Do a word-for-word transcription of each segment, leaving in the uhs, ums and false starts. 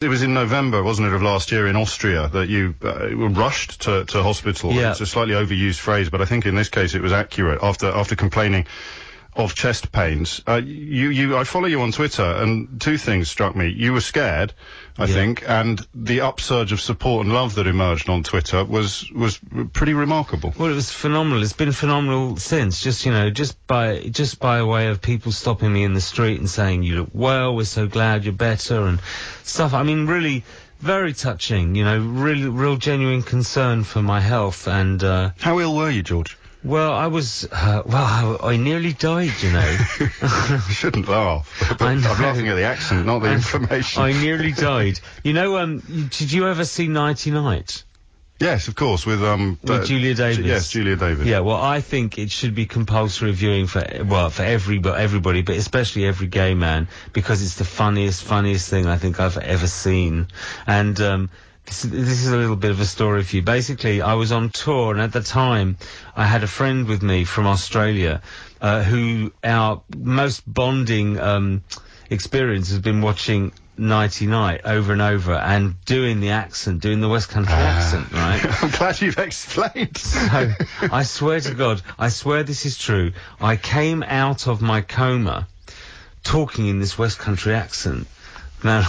it was in November, wasn't it, of last year in Austria that you uh, were rushed to, to hospital. Yeah. It's a slightly overused phrase, but I think in this case it was accurate after after complaining of chest pains. Uh, you, you, I follow you on Twitter, and two things struck me. You were scared, I yeah. think, and the upsurge of support and love that emerged on Twitter was was pretty remarkable. Well, it was phenomenal. It's been phenomenal since. Just, you know, just by just by way of people stopping me in the street and saying, "You look well. We're so glad you're better," and stuff. I mean, really. Very touching. You know, really, real genuine concern for my health. And uh, how ill were you, George? Well, I was, uh, well, I, I nearly died, you know. You shouldn't laugh. I know. I'm laughing at the accent, not the I, information. I nearly died. You know, um, did you ever see Nighty Night? Yes, of course, with, um... With uh, Julia Davis. Yes, Julia Davis. Yeah, well, I think it should be compulsory viewing for, well, for every, but everybody, but especially every gay man, because it's the funniest, funniest thing I think I've ever seen. And, um... This, this is a little bit of a story for you. Basically, I was on tour, and at the time, I had a friend with me from Australia, uh, who our most bonding um, experience has been watching Nighty Night over and over, and doing the accent, doing the West Country uh, accent, right? I'm glad you've explained. So, I swear to God, I swear this is true. I came out of my coma talking in this West Country accent. Now,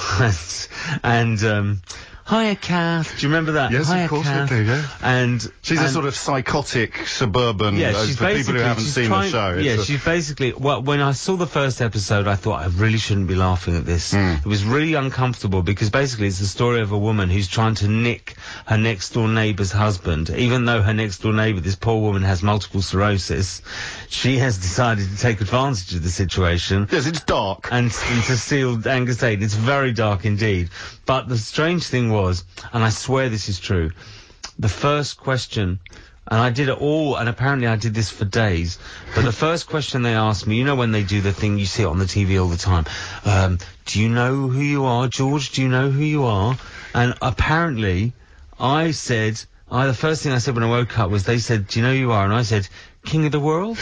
and, um... Hiya, Kath. Do you remember that? Yes, Hiya, of course Kath. I do, yeah. And she's and a sort of psychotic suburban. Yeah, uh, she's for people who haven't seen trying, the show. Yeah, a, she's basically. Well, when I saw the first episode, I thought I really shouldn't be laughing at this. Mm. It was really uncomfortable because basically it's the story of a woman who's trying to nick her next door neighbour's husband, even though her next door neighbour, this poor woman, has multiple sclerosis. She has decided to take advantage of the situation. Yes, it's dark. And, and to steal Angus Aid. It's very dark indeed. But the strange thing was, and I swear this is true, the first question, and I did it all, and apparently I did this for days, but the first question they asked me, you know when they do the thing, you see it on the T V all the time, um, do you know who you are, George? Do you know who you are? And apparently, I said, I, the first thing I said when I woke up was, they said, do you know who you are? And I said, King of the World?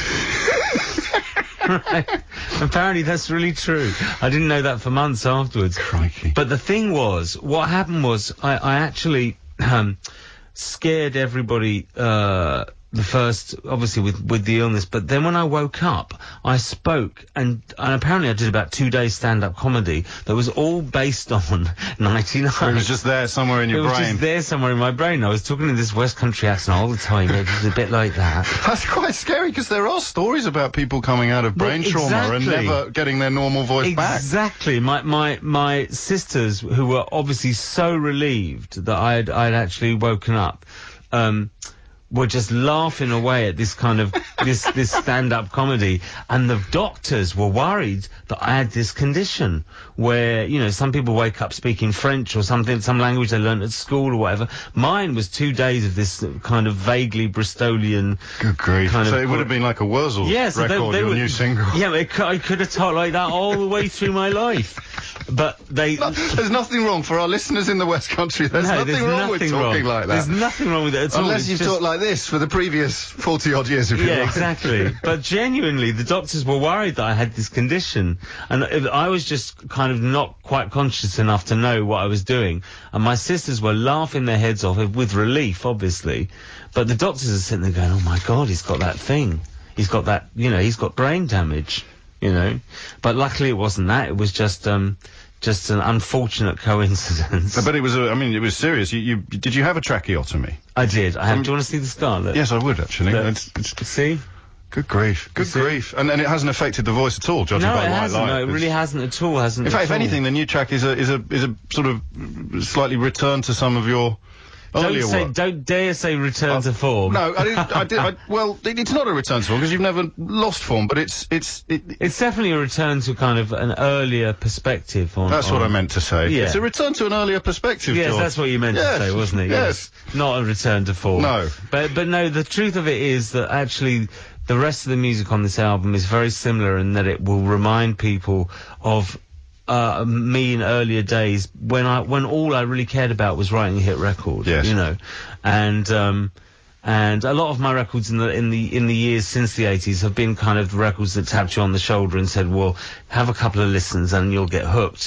Right. Apparently that's really true. I didn't know that for months afterwards. Crikey. But the thing was, what happened was, I, I actually um, scared everybody, uh, the first, obviously with, with the illness, but then when I woke up, I spoke, and, and apparently I did about two days stand-up comedy that was all based on Nighty Night. It was just there somewhere in your brain. It was brain. just there somewhere in my brain. I was talking in this West Country accent all the time. It was a bit like that. That's quite scary, because there are stories about people coming out of brain well, trauma exactly. and never getting their normal voice exactly. back. Exactly. My, my, my sisters, who were obviously so relieved that I had, I had actually woken up, um, were just laughing away at this kind of, this, this stand-up comedy. And the doctors were worried that I had this condition where, you know, some people wake up speaking French or something, some language they learned at school or whatever. Mine was two days of this kind of vaguely Bristolian. Good grief. Kind so of, it would have been like a Wurzel yeah, so record, they, they your were, new single. Yeah, it, I could have talked like that all the way through my life. But they... No, there's nothing wrong for our listeners in the West Country. There's no, nothing there's wrong nothing with talking wrong. like that. There's nothing wrong with it at all. Unless It's you've just... talked like this for the previous forty-odd years of your Yeah, life. exactly. But genuinely, the doctors were worried that I had this condition. And if I was just kind of not quite conscious enough to know what I was doing. And my sisters were laughing their heads off, with relief, obviously. But the doctors are sitting there going, oh my God, he's got that thing. He's got that, you know, he's got brain damage, you know. But luckily it wasn't that. It was just... um Just an unfortunate coincidence. But it was, a, I mean, it was serious. You, you, did you have a tracheotomy? I did. I have, um, do you want to see the scar? Look. Yes, I would, actually. Look. It's, it's, see? Good grief. Good see? grief. And, and it hasn't affected the voice at all, judging no, by it White hasn't. Light. No, it really hasn't at all. Hasn't. In fact, at if all. anything, the new track is a, is a, is a sort of slightly return to some of your earlier Don't say, work. don't dare say return Uh, to form. No, I didn't, I did, I, well, it, it's not a return to form, because you've never lost form, but it's, it's, it, It's definitely a return to kind of an earlier perspective on... That's on, what I meant to say. Yeah. It's a return to an earlier perspective, Yes, George. that's what you meant yes. to say, wasn't it? Yes. Not a return to form. No. But, but no, the truth of it is that actually the rest of the music on this album is very similar in that it will remind people of uh, me in earlier days when I, when all I really cared about was writing a hit record. Yes. You know, and, um, and a lot of my records in the, in the, in the years since the eighties have been kind of records that tapped you on the shoulder and said, well, have a couple of listens and you'll get hooked.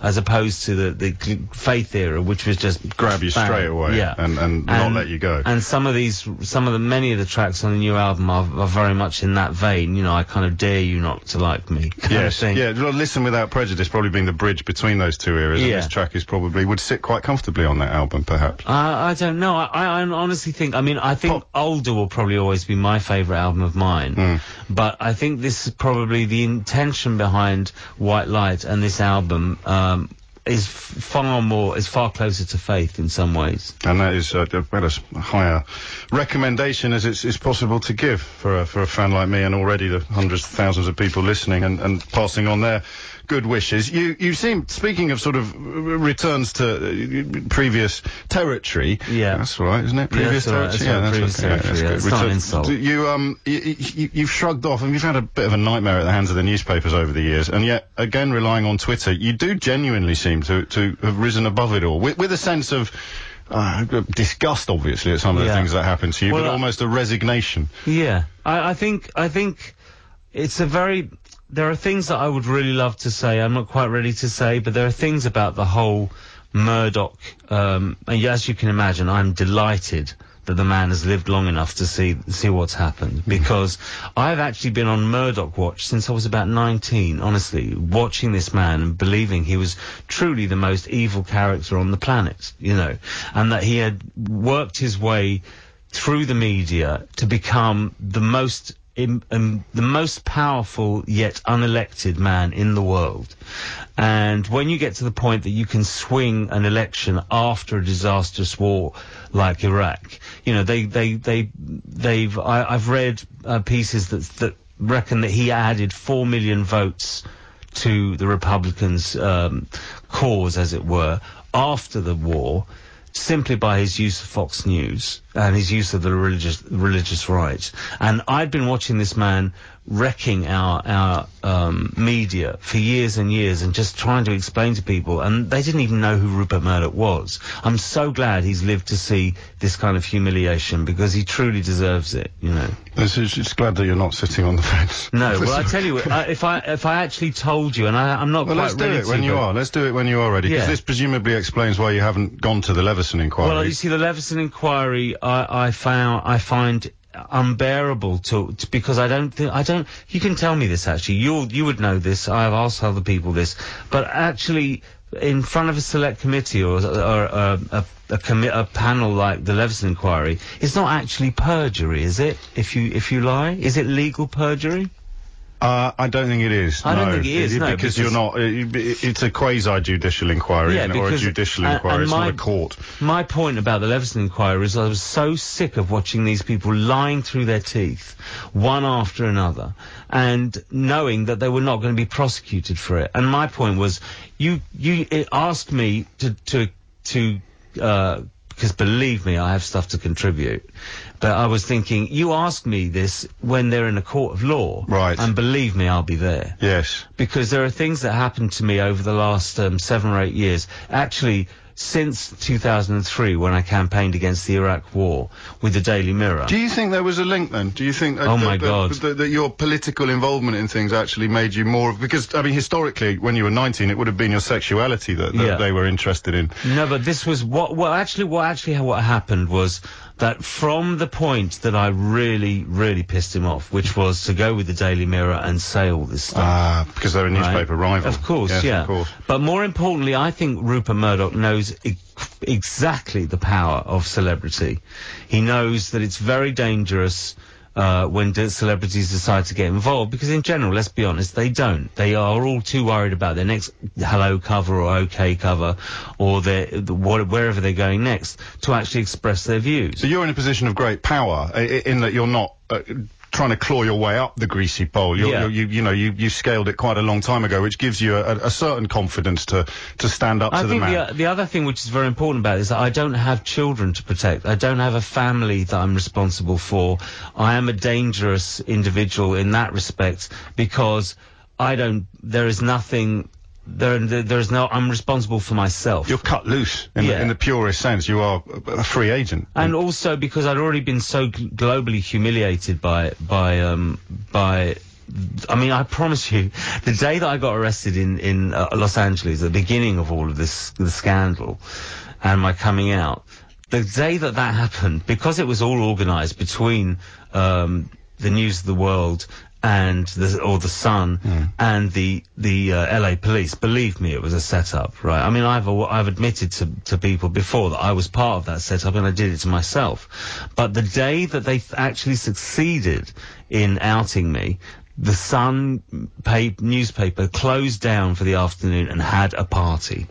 as opposed to the, the Faith era, which was just grab you bang. straight away, yeah. and, and, and not let you go. And some of these, some of the, many of the tracks on the new album are, are very much in that vein. You know, I kind of dare you not to like me. Kind yes, of thing. yeah. Well, Listen Without Prejudice probably being the bridge between those two eras. Yeah. And this track is probably would sit quite comfortably on that album, perhaps. Uh, I don't know. I, I honestly think. I mean, I think Pop. Older will probably always be my favourite album of mine. Mm. But I think this is probably the intention behind White Light and this album. Um, is far more, is far closer to Faith in some ways. And that is uh, about as higher recommendation as it's, it's possible to give for a, for a fan like me, and already the hundreds of thousands of people listening and, and passing on their good wishes. You you seem, speaking of sort of returns to uh, previous territory. Yeah. That's all right, isn't it? Previous yeah, that's territory. right, Yeah, previous that's okay. territory. Yeah, Yeah, that's it's good. not an Return- insult. You um you, you, you've shrugged off, and you've had a bit of a nightmare at the hands of the newspapers over the years, and yet again relying on Twitter, you do genuinely seem to to have risen above it all with, with a sense of. Uh, disgust, obviously, at some of the Yeah. things that happen to you, Well, but uh, almost a resignation. Yeah, I, I think I think it's a very. There are things that I would really love to say. I'm not quite ready to say, but there are things about the whole Murdoch. Um, and as you can imagine, I'm delighted that the man has lived long enough to see see what's happened, because I've actually been on Murdoch watch since I was about nineteen, honestly, watching this man and believing he was truly the most evil character on the planet, you know, and that he had worked his way through the media to become the most im- um, the most powerful yet unelected man in the world. And when you get to the point that you can swing an election after a disastrous war like Iraq, you know, they, they, they, they've, I, I've read uh, pieces that, that reckon that he added four million votes to the Republicans' um, cause, as it were, after the war, simply by his use of Fox News and his use of the religious religious right. And I'd been watching this man wrecking our our um, media for years and years, and just trying to explain to people, and they didn't even know who Rupert Murdoch was. I'm so glad he's lived to see this kind of humiliation, because he truly deserves it, you know. It's, it's glad that you're not sitting on the fence. No, well, I tell you, I, if I if I actually told you, and I, I'm not Well, quite let's do ready it to, when you but- are. Let's do it when you are ready, because Yeah. this presumably explains why you haven't gone to the Leveson inquiry. Well, you see, the Leveson inquiry, I, I found, I find unbearable to, to because I don't think, I don't, you can tell me this actually, you you would know this, I've asked other people this, but actually, in front of a select committee or, or uh, a, a, commi- a panel like the Leveson inquiry, it's not actually perjury, is it? If you, if you lie? Is it legal perjury? Uh, I don't think it is. I no. don't think it is, no, because, because- you're not. It, it, it's a quasi-judicial inquiry, Yeah, isn't it? Or a because- judicial and- inquiry. and It's my- not a court. My point about the Leveson inquiry is I was so sick of watching these people lying through their teeth, one after another, and knowing that they were not going to be prosecuted for it. And my point was, you you it asked me to to to uh, because believe me, I have stuff to contribute. But I was thinking, you ask me this when they're in a court of law, Right. and believe me, I'll be there. Yes. Because there are things that happened to me over the last um, seven or eight years. Actually, since two thousand three, when I campaigned against the Iraq War with the Daily Mirror. Do you think there was a link then? Do you think that, Oh, my that, God. that, that, that your political involvement in things actually made you more? Because I mean, historically, when you were nineteen, it would have been your sexuality that, that Yeah. they were interested in. No, but this was what. Well, actually, what actually what happened was that from the point that I really, really pissed him off, which was to go with the Daily Mirror and say all this stuff. Ah, because they're a newspaper Right. rival. Of course, Yes, yeah. Of course. But more importantly, I think Rupert Murdoch knows e- exactly the power of celebrity. He knows that it's very dangerous uh, when de- celebrities decide to get involved, because in general, let's be honest, they don't. They are all too worried about their next Hello cover or OK cover, or their the, what, wherever they're going next, to actually express their views. So you're in a position of great power i- i- in that you're not uh, trying to claw your way up the greasy pole. You're, Yeah. you're, you, you know, you, you scaled it quite a long time ago, which gives you a, a certain confidence to, to stand up I to the think man. the, the other thing which is very important about it is that I don't have children to protect. I don't have a family that I'm responsible for. I am a dangerous individual in that respect, because I don't, there is nothing, there, there, there is no, I'm responsible for myself. You're cut loose in, Yeah. the, in the purest sense. You are a a free agent. And also because I'd already been so gl- globally humiliated by by um by I mean, I promise you, the day that I got arrested in, in uh, Los Angeles, at the beginning of all of this, the scandal, and my coming out, the day that that happened, because it was all organised between um, the News of the World and the, or the Sun mm. and the the uh, L A police, believe me, it was a setup, right? I mean, I've I've admitted to to people before that I was part of that setup, and I did it to myself. But the day that they actually succeeded in outing me, the Sun pay, newspaper closed down for the afternoon and had a party.